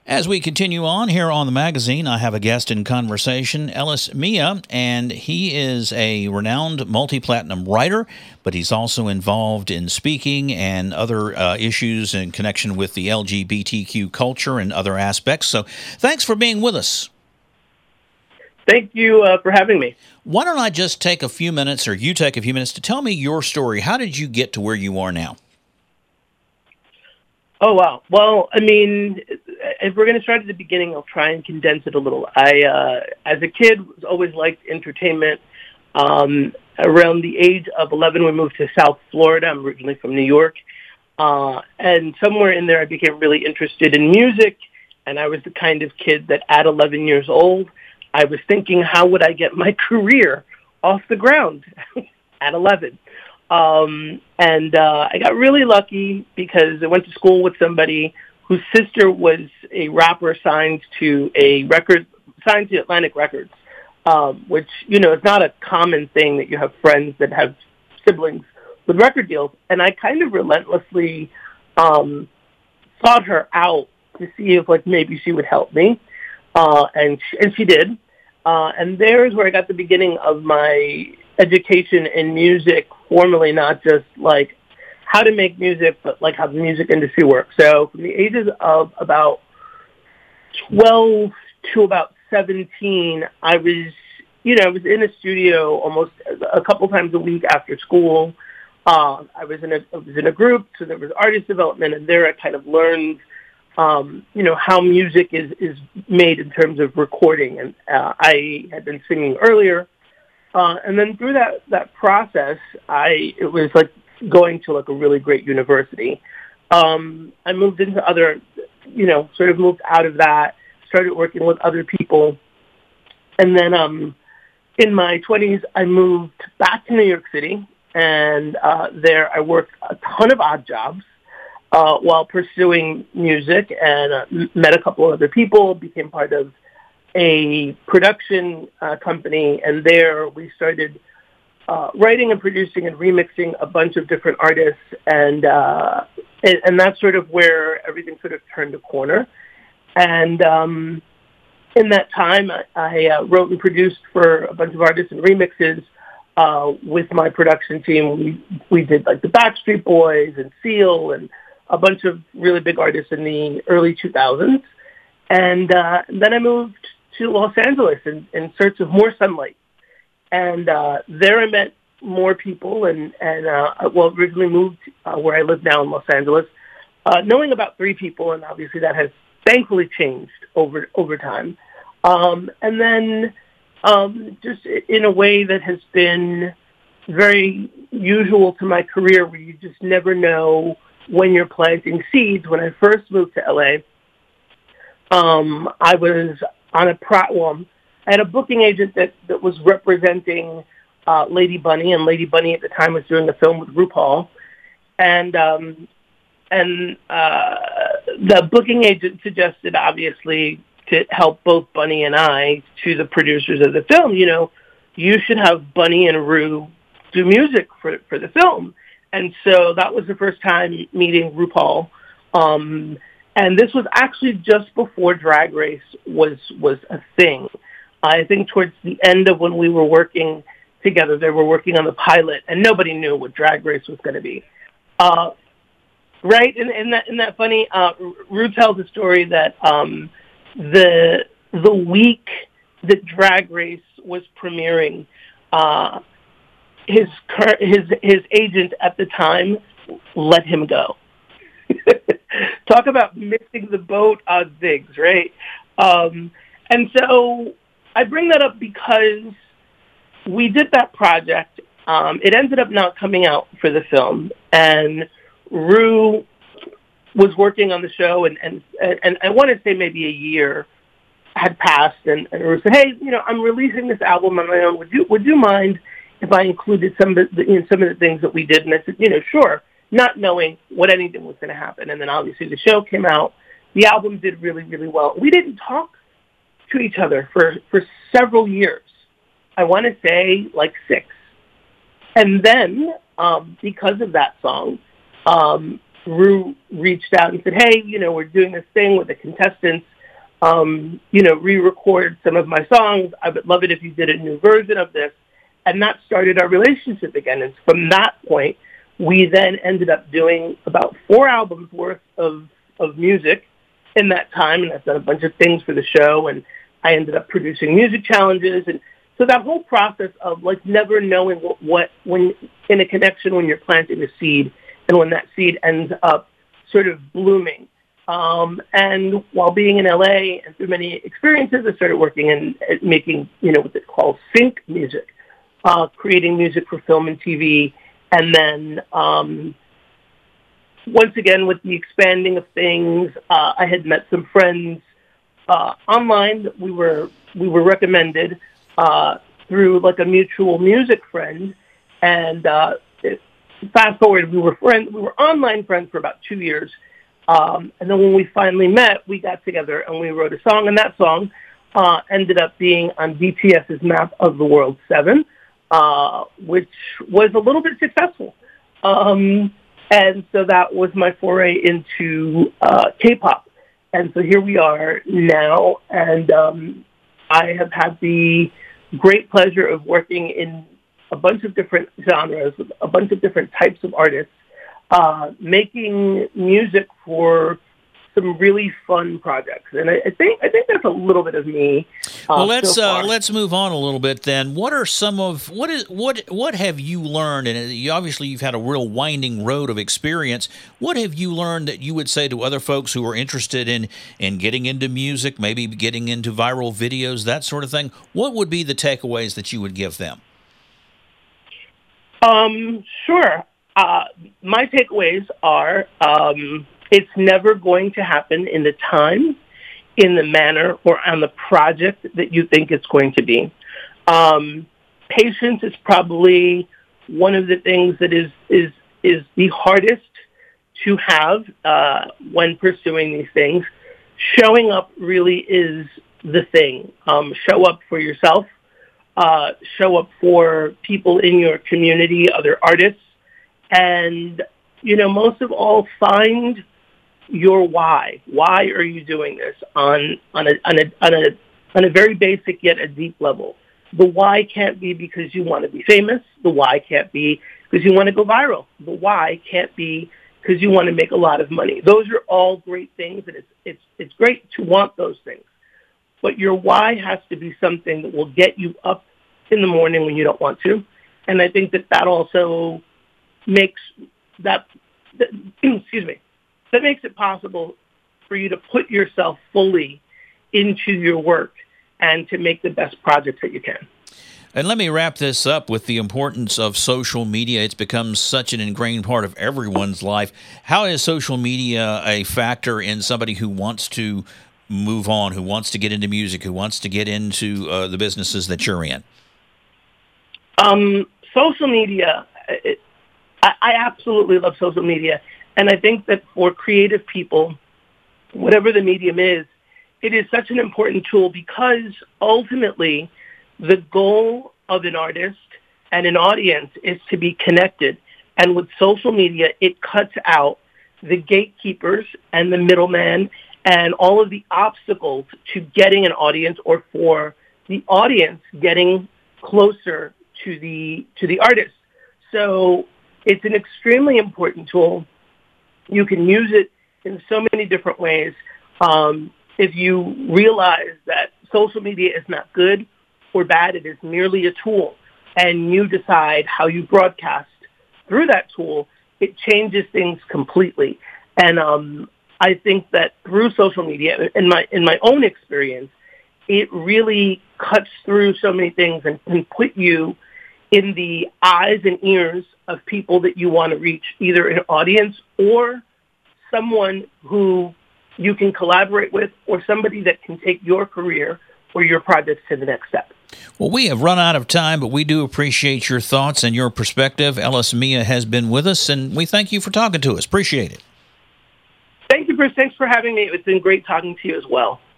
As we continue on here on the magazine, I have a guest in conversation, Ellis Mia, and he is a renowned multi-platinum writer, but he's also involved in speaking and other issues in connection with the LGBTQ culture and other aspects. So thanks for being with us. Thank you for having me. Why don't I just take a few minutes, or you take a few minutes, to tell me your story. How did you get to where you are now? Oh, wow. Well, I mean, if we're going to start at the beginning, I'll try and condense it a little. As a kid, was always liked entertainment. Around the age of 11, we moved to South Florida. I'm originally from New York. And somewhere in there, I became really interested in music. And I was the kind of kid that at 11 years old, I was thinking, how would I get my career off the ground at 11? I got really lucky because I went to school with somebody whose sister was a rapper signed to Atlantic Records, which, is not a common thing that you have friends that have siblings with record deals. And I kind of relentlessly sought her out to see if, maybe she would help me. And she did. And there's where I got the beginning of my education in music, formally, not just how to make music, but how the music industry works. So from the ages of about 12 to about 17, I was in a studio almost a couple times a week after school. I was in a group, so there was artist development, and there I kind of learned how music is made in terms of recording. And I had been singing earlier. And then through that process, it was like going to a really great university. I moved into other, sort of moved out of that, started working with other people. And then in my 20s, I moved back to New York City. And there I worked a ton of odd jobs while pursuing music, and met a couple of other people, became part of a production company, and there we started writing and producing and remixing a bunch of different artists, and that's sort of where everything sort of turned a corner. And in that time, I wrote and produced for a bunch of artists and remixes with my production team. We did the Backstreet Boys and Seal and a bunch of really big artists in the early 2000s. And then I moved to Los Angeles in search of more sunlight. And there I met more people and originally moved where I live now in Los Angeles, knowing about 3 people, and obviously that has thankfully changed over time. And then just in a way that has been very usual to my career, where you just never know when you're planting seeds. When I first moved to LA, I was on I had a booking agent that was representing Lady Bunny, and Lady Bunny at the time was doing a film with RuPaul, and the booking agent suggested, obviously, to help both Bunny and I, to the producers of the film, you should have Bunny and Ru do music for the film. And so that was the first time meeting RuPaul. And this was actually just before Drag Race was a thing. I think towards the end of when we were working together, they were working on the pilot, and nobody knew what Drag Race was going to be. Right? Isn't that funny? Ru tells a story that the week that Drag Race was premiering, his agent at the time let him go. Talk about missing the boat on things, right? And so I bring that up because we did that project. It ended up not coming out for the film, and Ru was working on the show, and I want to say maybe a year had passed, and Ru said, "Hey, I'm releasing this album on my own. Would you mind if I included some of the things that we did?" And I said, sure, not knowing what anything was going to happen. And then obviously the show came out. The album did really, really well. We didn't talk to each other for several years. I want to say 6. And then because of that song, Rue reached out and said, hey, we're doing this thing with the contestants, re-record some of my songs. I would love it if you did a new version of this. And that started our relationship again. And from that point, we then ended up doing about 4 albums worth of music in that time. And I've done a bunch of things for the show. And I ended up producing music challenges. And so that whole process of never knowing when in a connection, when you're planting a seed and when that seed ends up sort of blooming. And while being in LA and through many experiences, I started working in making, what they call sync music, creating music for film and TV. And then, once again, with the expanding of things, I had met some friends online. We were recommended through a mutual music friend, and fast forward, we were online friends for about 2 years, and then when we finally met, we got together and we wrote a song, and that song ended up being on BTS's Map of the World 7, which was a little bit successful, and so that was my foray into K-pop. And so here we are now, and I have had the great pleasure of working in a bunch of different genres, with a bunch of different types of artists, making music for some really fun projects. And I think that's a little bit of me. Well, let's move on a little bit then. What are what have you learned? And you've had a real winding road of experience. What have you learned that you would say to other folks who are interested in getting into music, maybe getting into viral videos, that sort of thing? What would be the takeaways that you would give them? Sure. My takeaways are, it's never going to happen in the time, in the manner, or on the project that you think it's going to be. Patience is probably one of the things that is the hardest to have when pursuing these things. Showing up really is the thing. Show up for yourself. Show up for people in your community, other artists, and most of all, find your why. Why are you doing this on a very basic yet a deep level? The why can't be because you want to be famous. The why can't be because you want to go viral. The why can't be because you want to make a lot of money. Those are all great things, and it's great to want those things. But your why has to be something that will get you up in the morning when you don't want to. And I think that also makes that makes it possible for you to put yourself fully into your work and to make the best projects that you can. And let me wrap this up with the importance of social media. It's become such an ingrained part of everyone's life. How is social media a factor in somebody who wants to move on, who wants to get into music, who wants to get into the businesses that you're in? Social media, I absolutely love social media. And I think that for creative people, whatever the medium is, it is such an important tool because ultimately the goal of an artist and an audience is to be connected. And with social media, it cuts out the gatekeepers and the middleman and all of the obstacles to getting an audience or for the audience getting closer to the artist. So it's an extremely important tool. You can use it in so many different ways. If you realize that social media is not good or bad, it is merely a tool, and you decide how you broadcast through that tool, it changes things completely. And I think that through social media, in my own experience, it really cuts through so many things and can put you in the eyes and ears of people that you want to reach, either an audience or someone who you can collaborate with or somebody that can take your career or your projects to the next step. Well, we have run out of time, but we do appreciate your thoughts and your perspective. Ellis Mia has been with us, and we thank you for talking to us. Appreciate it. Thank you, Bruce. Thanks for having me. It's been great talking to you as well.